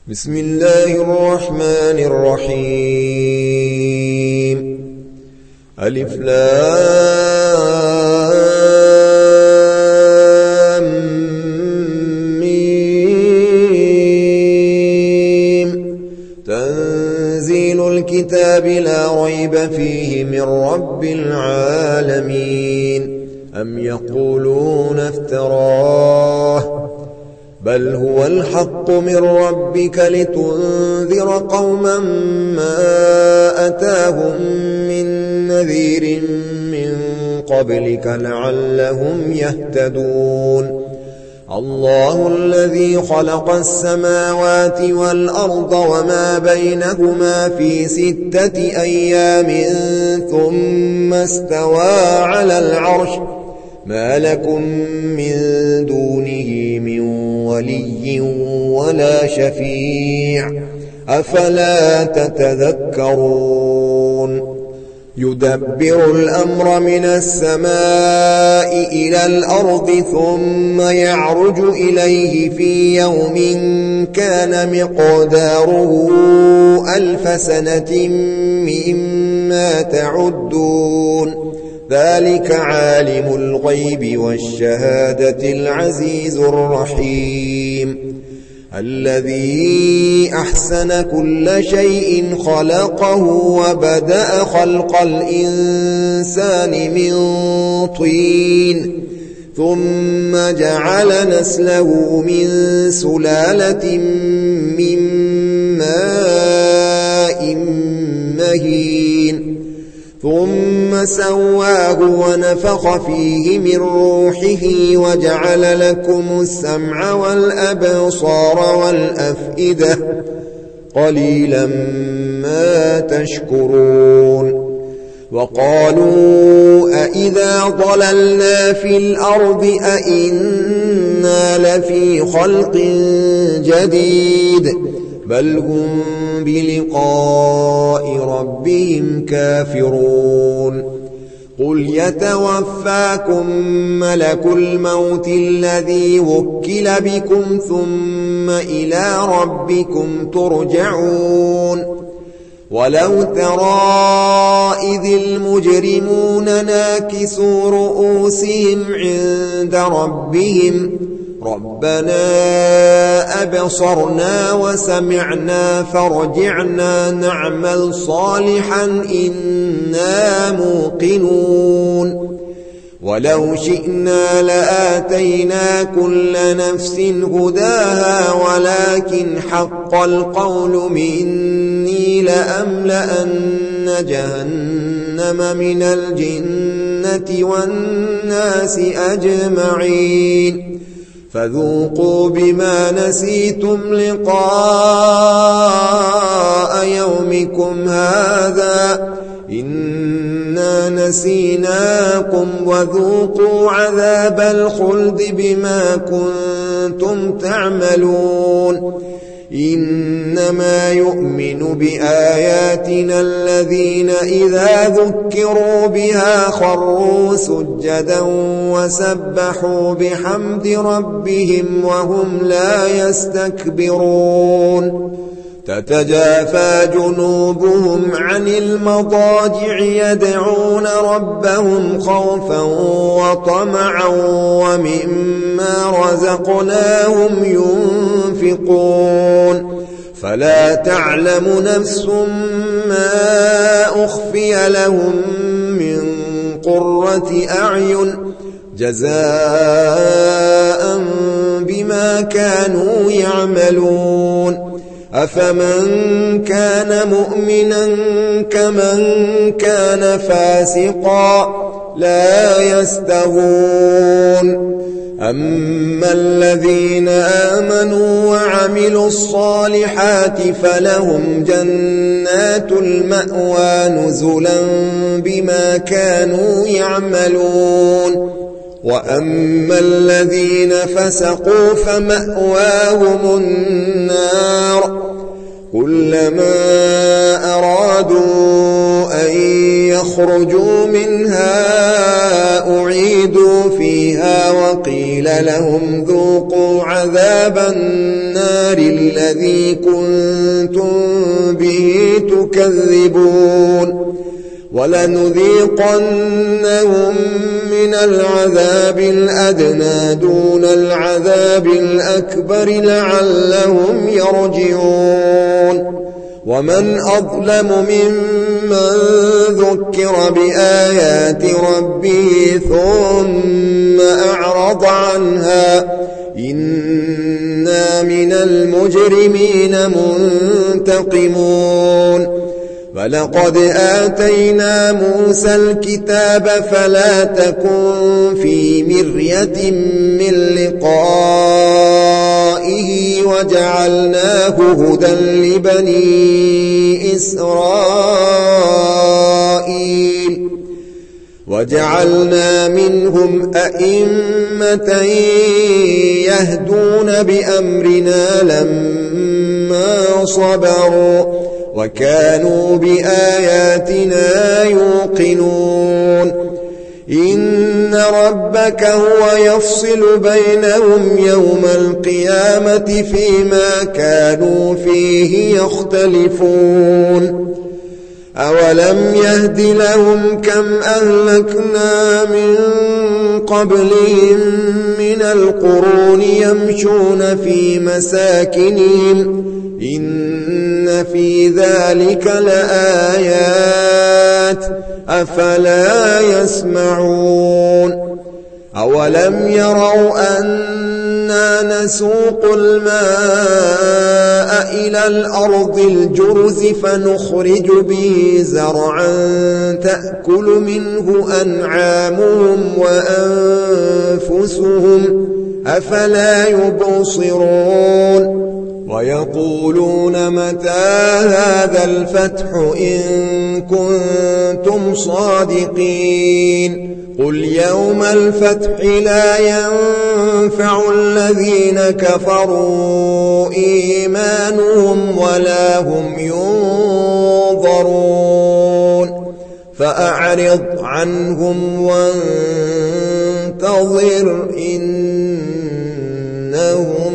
بسم الله الرحمن الرحيم ألف لام ميم تنزيل الكتاب لا ريب فيه من رب العالمين أم يقولون افتراه بل هو الحق من ربك لتنذر قوما ما أتاهم من نذير من قبلك لعلهم يهتدون الله الذي خلق السماوات والأرض وما بينهما في 6 أيام ثم استوى على العرش ما لكم من دونه من ولي ولا شفيع أفلا تتذكرون يدبر الأمر من السماء إلى الأرض ثم يعرج إليه في يوم كان مقداره 1000 سنة مما تعدون ذلك عالم الغيب والشهادة العزيز الرحيم الذي أحسن كل شيء خلقه وبدأ خلق الإنسان من طين ثم جعل نسله من سلالة من ماء مهين ثم سواه ونفخ فيه من روحه وجعل لكم السمع والأبصار والأفئدة قليلا ما تشكرون وقالوا أإذا ضللنا في الأرض أإنا لفي خلق جديد بل هم بلقاء ربهم كافرون قل يتوفاكم ملك الموت الذي وكل بكم ثم إلى ربكم ترجعون ولو ترى إذ المجرمون ناكسوا رؤوسهم عند ربهم ربنا أبصرنا وسمعنا فارجعنا نعمل صالحا إنا موقنون ولو شئنا لآتينا كل نفس هداها ولكن حق القول مني لأملأن جهنم من الجنة والناس أجمعين فذوقوا بما نسيتم لقاء يومكم هذا إنا نسيناكم وذوقوا عذاب الخلد بما كنتم تعملون إنما يؤمن بآياتنا الذين إذا ذكروا بها خروا سجدا وسبحوا بحمد ربهم وهم لا يستكبرون تتجافى جنوبهم عن المضاجع يدعون ربهم خوفا وطمعا ومما رزقناهم ينفقون فلا تعلم نفس ما أخفي لهم من قرة أعين جزاء بما كانوا يعملون أفمن كان مؤمنا كمن كان فاسقا لا يستوون أما الذين آمنوا وعملوا الصالحات فلهم جنات المأوى نزلا بما كانوا يعملون وأما الذين فسقوا فمأواهم النار كلما أرادوا أن يخرجوا منها أعيدوا فيها وقيل لهم ذوقوا عذاب النار النار الذي كنتم به تكذبون ولنذيقنهم من العذاب الأدنى دون العذاب الأكبر لعلهم يرجعون ومن أظلم ممن ذكر بآيات ربه ثم أعرض عنها إنا من المجرمين منتقمون ولقد آتينا موسى الكتاب فلا تكن في مرية من لقائه وجعلناه هدى لبني إسرائيل وجعلنا منهم أئمة يهدون بأمرنا لما صبروا وكانوا بآياتنا يوقنون إن ربك هو يفصل بينهم يوم القيامة فيما كانوا فيه يختلفون أولم يهد لهم كم أهلكنا من قبلهم من القرون يمشون في مساكنهم إن في ذلك لآيات أفلا يسمعون أولم يروا أنا نسوق الماء إلى الأرض الجرز فنخرج به زرعا تأكل منه أنعامهم وأنفسهم أفلا يبصرون ويقولون متى هذا الفتح إن كنتم صادقين قل يوم الفتح لا ينفع الذين كفروا إيمانهم ولا هم ينظرون فأعرض عنهم وانتظر إنهم